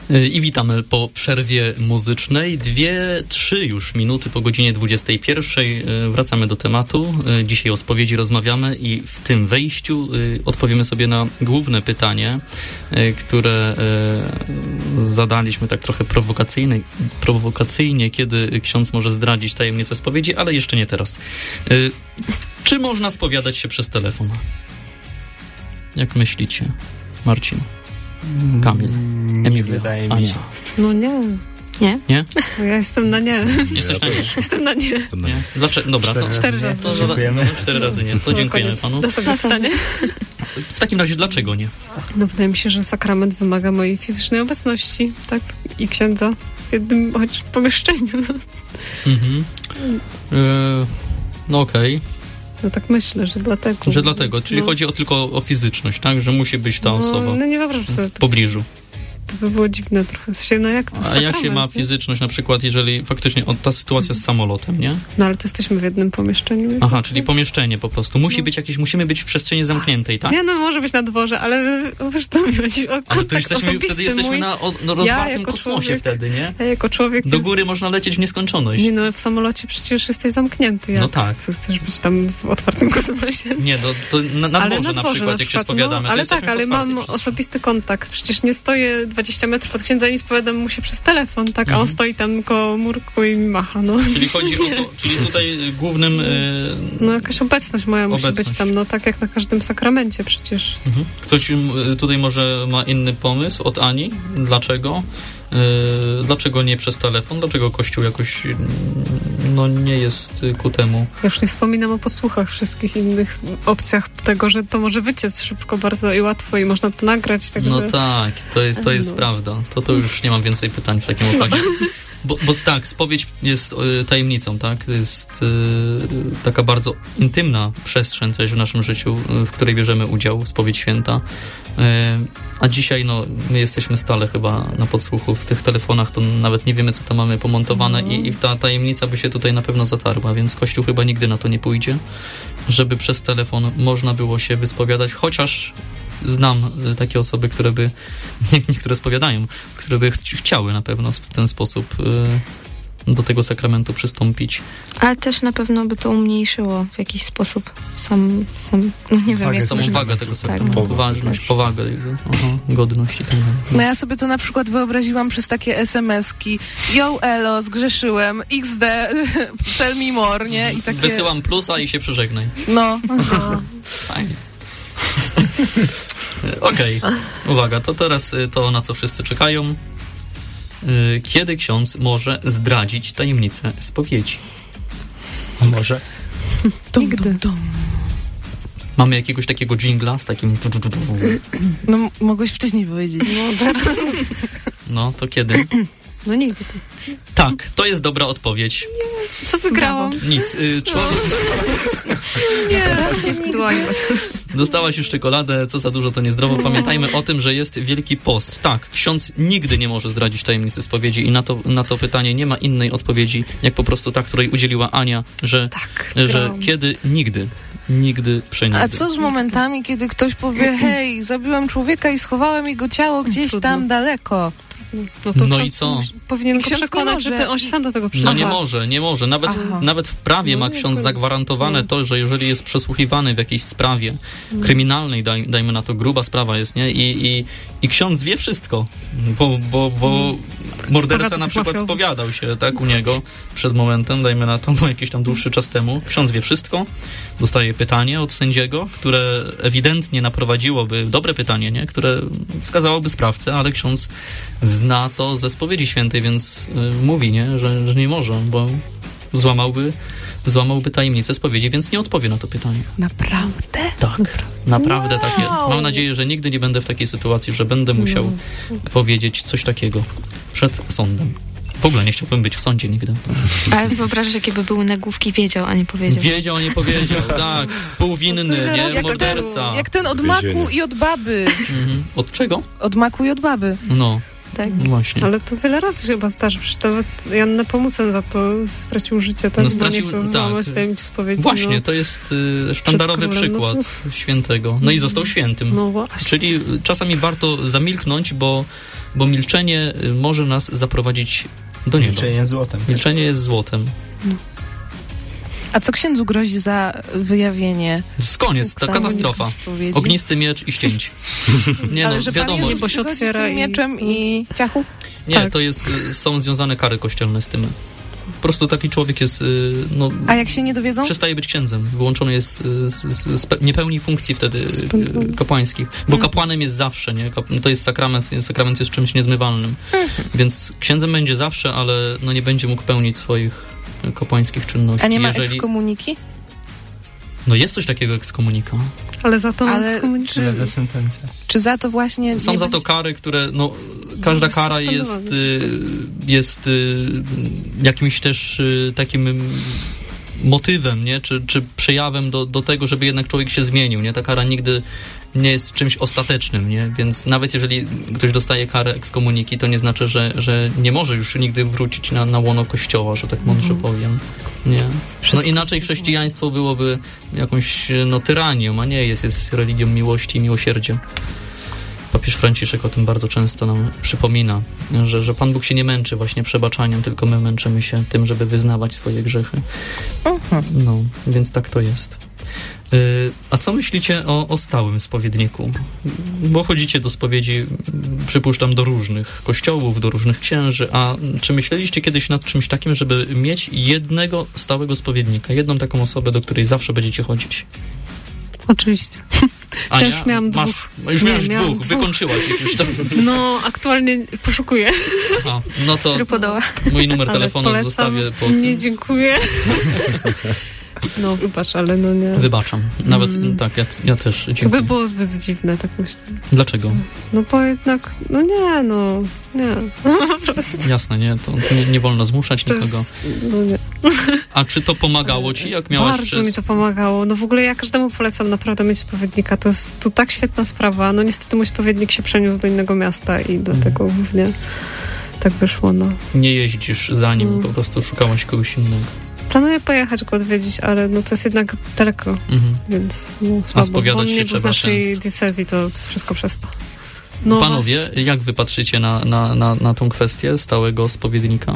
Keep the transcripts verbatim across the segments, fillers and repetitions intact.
I witamy po przerwie muzycznej. Dwie, trzy już minuty po godzinie dwudziestej pierwszej. Wracamy do tematu. Dzisiaj o spowiedzi rozmawiamy i w tym wejściu odpowiemy sobie na główne pytanie, które zadaliśmy tak trochę prowokacyjnie, prowokacyjnie, kiedy ksiądz może zdradzić tajemnicę spowiedzi, ale jeszcze nie teraz. Czy można spowiadać się przez telefon? Jak myślicie? Marcin? Kamil? Nie wydaje mi się. No nie. Nie? Nie? No ja jestem na nie. Jesteś na nie? Jestem na nie. Jestem na nie. Nie? Dlaczego? Dobra, Cztery to cztery razy. razy. To, Dziękujemy. no, cztery razy nie. To No, dziękujemy koniec. panu. Następne pytanie. W takim razie dlaczego nie? No wydaje mi się, że sakrament wymaga mojej fizycznej obecności, tak? I księdza w jednym choć pomieszczeniu. Mhm. E, no okej. Okay. No tak myślę, że dlatego. Że dlatego, czyli no. chodzi o tylko o fizyczność, tak? Że musi być ta no, osoba No nie wyobrażam sobie. w pobliżu. To by było dziwne trochę. No jak to A jak się ma fizyczność, na przykład, jeżeli faktycznie o, ta sytuacja z samolotem, nie? No ale to jesteśmy w jednym pomieszczeniu. Aha, czyli pomieszczenie po prostu. Musi no. być jakieś, musimy być w przestrzeni zamkniętej, tak? Nie, no może być na dworze, ale wiesz co mi chodzi o kontakt Ale to jesteśmy, wtedy jesteśmy mój. na, o, no, rozwartym Ja kosmosie człowiek, wtedy, nie? Ja jako człowiek... Do jest... góry można lecieć w nieskończoność. Nie no, w samolocie przecież jesteś zamknięty. Jak no tak. Chcesz być tam w otwartym kosmosie. Nie, no, to na, na dworze na, na dworze, przykład, na jak się przykład, spowiadamy. No, to ale tak, ale mam wszyscy. osobisty kontakt. Przecież nie stoję dwadzieścia metrów od księdza i nie spowiadam mu się przez telefon, tak? Mhm. A on stoi tam koło murku i mi macha, no. Czyli chodzi o to, czyli tutaj głównym... Yy, no jakaś obecność moja obecność. musi być tam, no tak jak na każdym sakramencie przecież. Mhm. Ktoś tutaj może ma inny pomysł od Ani? Dlaczego? Yy, dlaczego nie przez telefon? Dlaczego Kościół jakoś no nie jest ku temu? Ja już nie wspominam o podsłuchach, wszystkich innych opcjach tego, że to może wyciec szybko bardzo i łatwo i można to nagrać. Tak no że... tak, to jest, to jest no. prawda. To, to już nie mam więcej pytań w takim układzie. Bo, bo tak, spowiedź jest y, tajemnicą, tak? To jest y, taka bardzo intymna przestrzeń też w naszym życiu, y, w której bierzemy udział, spowiedź święta. Y, a dzisiaj, no, my jesteśmy stale chyba na podsłuchu w tych telefonach, to nawet nie wiemy, co tam mamy pomontowane mm. i, i ta tajemnica by się tutaj na pewno zatarła, więc Kościół chyba nigdy na to nie pójdzie, żeby przez telefon można było się wyspowiadać, chociaż znam takie osoby, które by, nie, niektóre spowiadają, które by ch- chciały na pewno w ten sposób y, do tego sakramentu przystąpić. Ale też na pewno by to umniejszyło w jakiś sposób sam, sam no nie wiem, jak samą wagę tego sakramentu, tak, ważność, powagę jego, aha, godność i tak dalej. No ja sobie to na przykład wyobraziłam przez takie es em eski. Yo, elo, zgrzeszyłem, iks de, tell me more, nie? I takie... Wysyłam plusa i się przeżegnaj. No. Fajnie. Okej, okay. Uwaga, to teraz to, na co wszyscy czekają. Kiedy ksiądz może zdradzić tajemnicę spowiedzi? A może? Nigdy. Mamy jakiegoś takiego dżingla z takim... No mogłeś wcześniej powiedzieć. No, teraz... no to kiedy? No nigdy. Tak, to jest dobra odpowiedź. Nie, co wygrałam? Nic. Y, człowiek... Nie, ścisk dłoni. Dostałaś już czekoladę, co za dużo to niezdrowo. Pamiętajmy o tym, że jest Wielki Post. Tak, ksiądz nigdy nie może zdradzić tajemnicy spowiedzi i na to, na to pytanie nie ma innej odpowiedzi, jak po prostu ta, której udzieliła Ania, że, tak, że kiedy nigdy, nigdy, przenigdy. A co z momentami, kiedy ktoś powie, hej, zabiłem człowieka i schowałem jego ciało gdzieś Trudno. tam daleko? No, to no i co? Powinien go ksiądz przekonać, żeby on się sam do tego przyznał. No nie może, nie może. Nawet, nawet w prawie no, ma ksiądz zagwarantowane no. to, że jeżeli jest przesłuchiwany w jakiejś sprawie kryminalnej, daj, dajmy na to, gruba sprawa jest, nie? I, i, i ksiądz wie wszystko, bo, bo, bo morderca na przykład spowiadał się, tak, u niego przed momentem, dajmy na to, bo jakiś tam dłuższy czas temu. Ksiądz wie wszystko, dostaje pytanie od sędziego, które ewidentnie naprowadziłoby, dobre pytanie, nie? Które wskazałoby sprawcę, ale ksiądz zna to ze spowiedzi świętej, więc y, mówi, nie? Że, że nie może, bo złamałby, złamałby tajemnicę spowiedzi, więc nie odpowie na to pytanie. Naprawdę? Tak, naprawdę wow. tak jest. Mam nadzieję, że nigdy nie będę w takiej sytuacji, że będę musiał no. powiedzieć coś takiego przed sądem. W ogóle nie chciałbym być w sądzie nigdy. Ale wyobrażasz, jakie by były nagłówki, wiedział, a nie powiedział. Wiedział, a nie powiedział, tak. Współwinny, nie? Jak Morderca. Ten, jak ten od maku i od baby. Mhm. Od czego? Od maku i od baby. No. Tak. Właśnie. Ale to wiele razy się chyba zdarzy. Przecież nawet Jan Nepomucen za to stracił życie, tak? No, Bo stracił- nie chciał tak. złamać tajemnic spowiedzi. Właśnie, no. to jest y, sztandarowy królem, no to- przykład świętego. No i został świętym. No właśnie. Czyli czasami warto zamilknąć, bo, bo milczenie y, może nas zaprowadzić do nieba. Milczenie złotem. Milczenie jest złotem. A co księdzu grozi za wyjawienie Z koniec, ta tajemnic katastrofa. spowiedzi? Ognisty miecz i ścięć. Nie Ale no, że Pan wiadomo. Jezus Bo się przychodzi otwiera z tym i- mieczem i ciachu? Nie, tak. to jest, y, są związane kary kościelne z tym. Po prostu taki człowiek jest, y, no, A jak się nie dowiedzą? przestaje być księdzem. Wyłączony jest, y, z, z, z, pe- nie pełni funkcji wtedy y, Spędzony. kapłańskich. Bo kapłanem jest zawsze, nie? Kap- To jest sakrament, sakrament jest czymś niezmywalnym. Więc księdzem będzie zawsze, ale no nie będzie mógł pełnić swoich y, kapłańskich czynności. A nie ma Jeżeli, ekskomuniki? no jest coś takiego jak ekskomunika. Ale za to Ale ekskomunicznie- Tyle za sentencja. Czy za to właśnie... Są nie za to będzie- kary, które, no, każda kara jest, Suspendowany. y, jest y, jakimś też y, takim y, motywem, nie? Czy, czy przejawem do, do tego, żeby jednak człowiek się zmienił, nie? Ta kara nigdy nie jest czymś ostatecznym, nie? Więc nawet jeżeli ktoś dostaje karę ekskomuniki, to nie znaczy, że, że nie może już nigdy wrócić na, na łono kościoła, że tak mądrze powiem, nie? No inaczej chrześcijaństwo byłoby jakąś, no, tyranią, a nie jest, jest religią miłości i miłosierdzia. Papież Franciszek o tym bardzo często nam przypomina, że, że Pan Bóg się nie męczy właśnie przebaczaniem, tylko my męczymy się tym, żeby wyznawać swoje grzechy. Mhm. No, więc tak to jest. Yy, a co myślicie o, o stałym spowiedniku? Bo chodzicie do spowiedzi, przypuszczam, do różnych kościołów, do różnych księży, a czy myśleliście kiedyś nad czymś takim, żeby mieć jednego stałego spowiednika, jedną taką osobę, do której zawsze będziecie chodzić? Oczywiście. Ania, Ja już miałam masz, dwóch. Już Nie, miałeś miałam dwóch, dwóch. wykończyłaś ich już. To, No, aktualnie poszukuję. a, no to Który podała. mój numer Ale telefonu polecam. zostawię pod... Nie, dziękuję. No, wybacz, ale no nie. Wybaczam. Nawet Mm. tak, ja, ja też To by dziękuję. było zbyt dziwne, tak myślę. Dlaczego? No bo jednak, no nie, no, nie. Po prostu. Jasne, nie, to nie, nie wolno zmuszać To nikogo. jest, no nie. A czy to pomagało ci, jak miałaś Bardzo przez... mi to pomagało. No w ogóle ja każdemu polecam naprawdę mieć spowiednika. To jest tu tak świetna sprawa. No niestety mój spowiednik się przeniósł do innego miasta i dlatego Mhm. głównie tak wyszło, no. Nie jeździsz za nim, Mm. po prostu szukałaś kogoś innego. Planuję pojechać go odwiedzić, ale no to jest jednak daleko, Mhm. więc no słabo. spowiadać Bo on się nie był z trzeba naszej często. diecezji, to wszystko przez to. No Panowie, jak wy patrzycie na, na, na, na tą kwestię stałego spowiednika?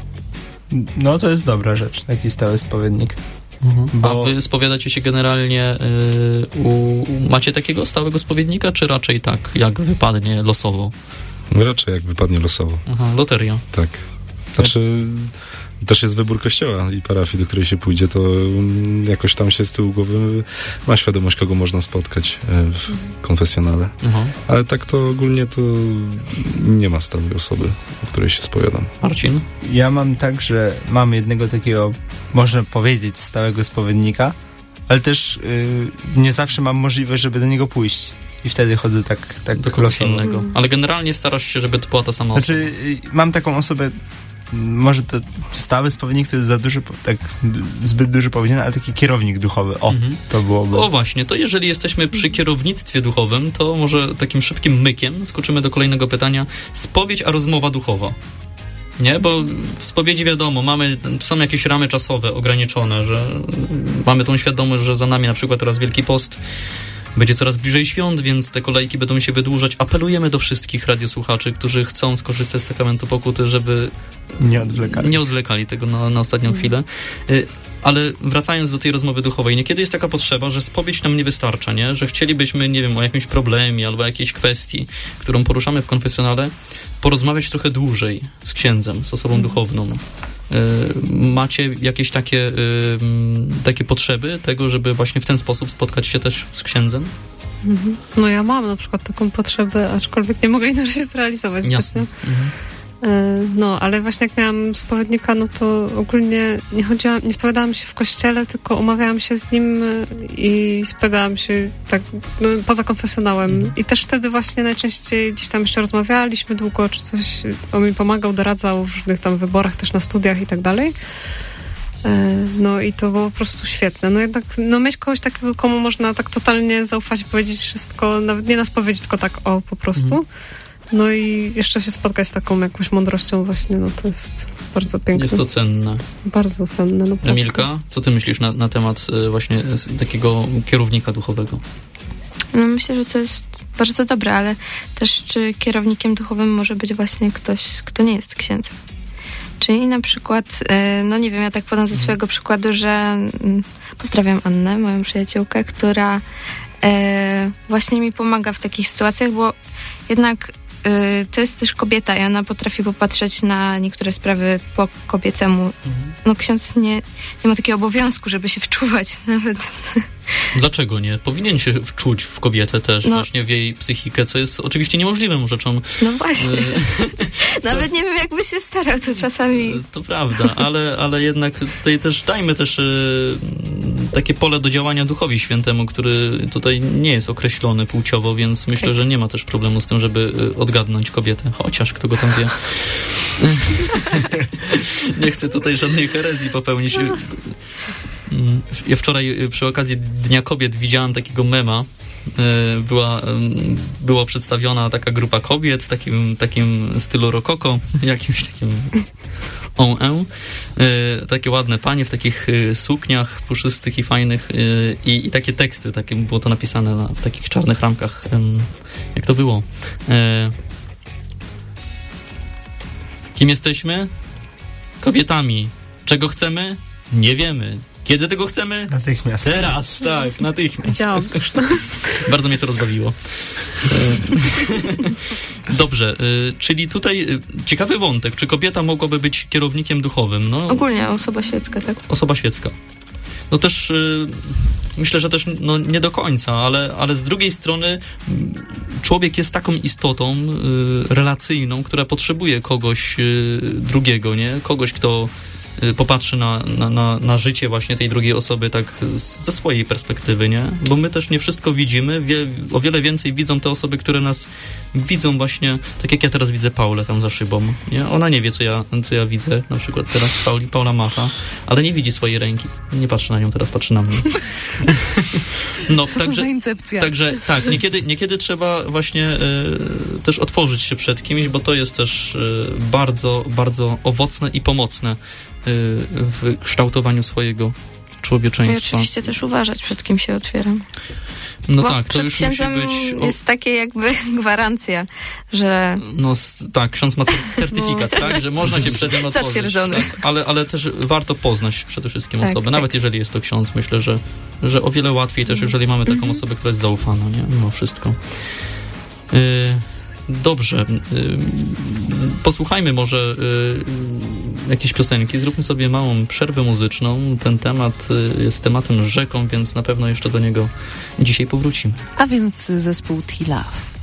No to jest dobra rzecz, taki stały spowiednik. Mhm. Bo- A wy spowiadacie się generalnie, y, u, macie takiego stałego spowiednika, czy raczej tak, jak wypadnie losowo? Raczej jak wypadnie losowo, Aha, loteria. tak. Znaczy, też jest wybór kościoła i parafii, do której się pójdzie, to mm, jakoś tam się z tyłu głowy ma świadomość, kogo można spotkać e, w konfesjonale. Aha. Ale tak to ogólnie to nie ma stałej osoby, o której się spowiadam. Marcin? Ja mam tak, że mam jednego takiego, można powiedzieć, stałego spowiednika, ale też y, nie zawsze mam możliwość, żeby do niego pójść. I wtedy chodzę tak, tak Do kogoś losowo. innego. Mm. Ale generalnie starasz się, żeby to była ta sama osoba. Znaczy, y, mam taką osobę, m, może to stały spowiednik to jest za duży, po- tak d- zbyt duży powiedziane, ale taki kierownik duchowy. O, Mhm. to byłoby. O właśnie, to jeżeli jesteśmy przy kierownictwie duchowym, to może takim szybkim mykiem skoczymy do kolejnego pytania. Spowiedź, a rozmowa duchowa. Nie, bo w spowiedzi wiadomo, mamy, są jakieś ramy czasowe ograniczone, że mamy tą świadomość, że za nami na przykład teraz Wielki Post, będzie coraz bliżej świąt, więc te kolejki będą się wydłużać. Apelujemy do wszystkich radiosłuchaczy, którzy chcą skorzystać z sakramentu pokuty, żeby Nie odwlekali. nie odwlekali tego na, na ostatnią chwilę. Y, Ale wracając do tej rozmowy duchowej, niekiedy jest taka potrzeba, że spowiedź nam nie wystarcza, nie? Że chcielibyśmy, nie wiem, o jakimś problemie albo jakiejś kwestii, którą poruszamy w konfesjonale, porozmawiać trochę dłużej z księdzem, z osobą duchowną. Y, macie jakieś takie, y, takie potrzeby tego, żeby właśnie w ten sposób spotkać się też z księdzem? Mhm. No ja mam na przykład taką potrzebę, aczkolwiek nie mogę jej na razie zrealizować Jasne. zbytnio. Mhm. E, No, ale właśnie jak miałam spowiednika, no to ogólnie nie chodziłam, nie spowiadałam się w kościele, tylko umawiałam się z nim e, i spowiadałam się tak no, poza konfesjonałem. Mhm. I też wtedy właśnie najczęściej gdzieś tam jeszcze rozmawialiśmy długo, czy coś, on mi pomagał, doradzał w różnych tam wyborach, też na studiach i tak dalej. E, No i to było po prostu świetne. No jednak, no mieć kogoś takiego, komu można tak totalnie zaufać i powiedzieć wszystko, nawet nie na spowiedzi, tylko tak o, po prostu. Mhm. No i jeszcze się spotkać z taką jakąś mądrością właśnie, no to jest bardzo piękne. Jest to cenne. Bardzo cenne. No, Emilka, co ty myślisz na, na temat y, właśnie y, takiego kierownika duchowego? No myślę, że to jest bardzo dobre, ale też czy kierownikiem duchowym może być właśnie ktoś, kto nie jest księdzem. Czyli na przykład, no nie wiem, ja tak podam ze swojego przykładu, że pozdrawiam Annę, moją przyjaciółkę, która właśnie mi pomaga w takich sytuacjach, bo jednak to jest też kobieta i ona potrafi popatrzeć na niektóre sprawy po kobiecemu. No ksiądz nie, nie ma takiego obowiązku, żeby się wczuwać nawet. Dlaczego nie? Powinien się wczuć w kobietę też, no. Właśnie w jej psychikę, co jest oczywiście niemożliwą rzeczą. No właśnie. Nawet nie wiem, jakby się starał, to czasami... To prawda, ale, ale jednak tutaj też dajmy też y, takie pole do działania Duchowi Świętemu, który tutaj nie jest określony płciowo, więc myślę, okay. że nie ma też problemu z tym, żeby odgadnąć kobietę. Chociaż kto go tam wie. Nie chcę tutaj żadnej herezji popełnić. Ja wczoraj przy okazji Dnia Kobiet widziałam takiego mema. Była, była przedstawiona taka grupa kobiet w takim, takim stylu rokoko, jakimś takim on en. Takie ładne panie w takich sukniach puszystych i fajnych i, i takie teksty, takie było to napisane na, w takich czarnych ramkach. Jak to było? Kim jesteśmy? Kobietami. Czego chcemy? Nie wiemy. Kiedy tego chcemy? Natychmiast. Teraz, tak, natychmiast. Widziałam też. Bardzo mnie to rozbawiło. Dobrze, czyli tutaj ciekawy wątek. Czy kobieta mogłaby być kierownikiem duchowym? No, ogólnie osoba świecka, tak? Osoba świecka. No też myślę, że też no, nie do końca, ale, ale z drugiej strony człowiek jest taką istotą relacyjną, która potrzebuje kogoś drugiego, nie? Kogoś, kto popatrzy na, na, na, na życie właśnie tej drugiej osoby tak ze swojej perspektywy, nie? Bo my też nie wszystko widzimy, wie, o wiele więcej widzą te osoby, które nas widzą właśnie, tak jak ja teraz widzę Paulę tam za szybą, nie? Ona nie wie, co ja, co ja widzę, na przykład teraz Pauli, Paula macha, ale nie widzi swojej ręki. Nie patrzy na nią, teraz patrzy na mnie. No, co także, to za incepcja? Także tak, niekiedy, niekiedy trzeba właśnie y, też otworzyć się przed kimś, bo to jest też y, bardzo, bardzo owocne i pomocne w kształtowaniu swojego człowieczeństwa. I oczywiście też uważać, przed kim się otwieram. No bo tak, to już musi być... O... jest takie jakby gwarancja, że... No tak, ksiądz ma certyfikat, no. tak, że można się przed nim otworzyć. Zatwierdzony. Tak, ale, ale też warto poznać przede wszystkim tak, osobę, tak. Nawet jeżeli jest to ksiądz, myślę, że, że o wiele łatwiej też, jeżeli mamy taką mm-hmm. osobę, która jest zaufana, nie? Mimo wszystko. Y- Dobrze. Posłuchajmy może jakiejś piosenki. Zróbmy sobie małą przerwę muzyczną. Ten temat jest tematem rzeką, więc na pewno jeszcze do niego dzisiaj powrócimy. A więc zespół T-Love.